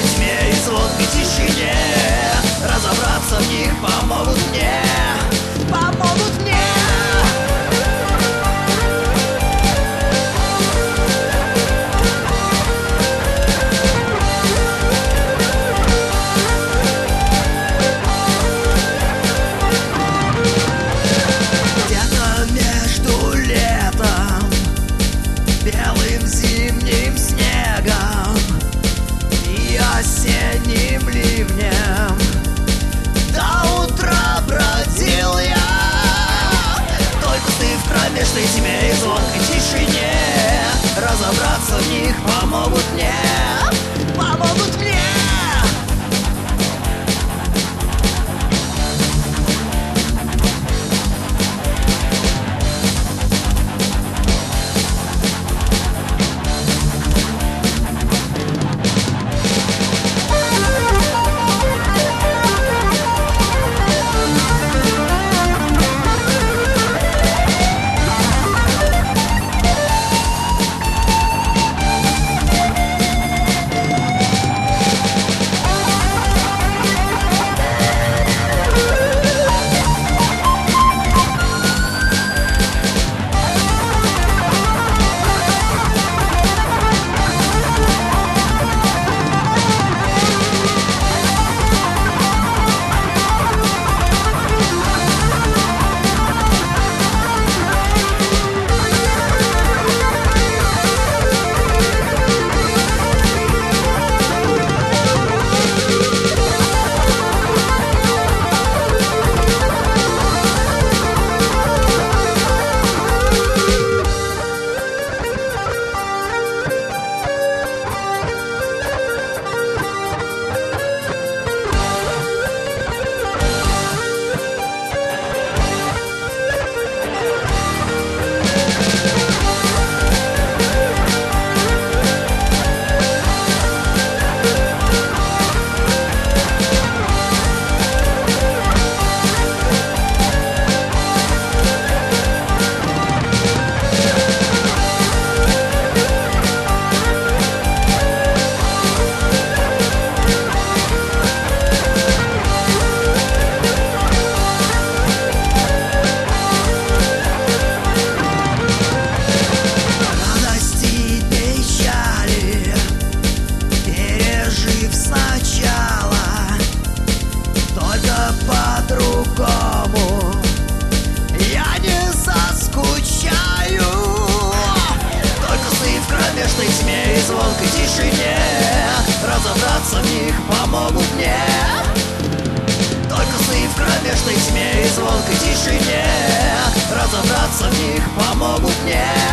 тьме и звонкой тишине. Разобраться в них помогут мне, помогут мне. Где-то между летом, белым зимним снегом и осенним ливнем до утра бродил я. Только ты в кромешной тьме и звонкой тишине. Разобраться в них помогут мне, помогут мне. По-другому я не заскучаю. Только сны в кромешной тьме и звонкой тишине. Разобраться в них помогут мне. Только сны в кромешной тьме и звонкой тишине. Разобраться в них помогут мне.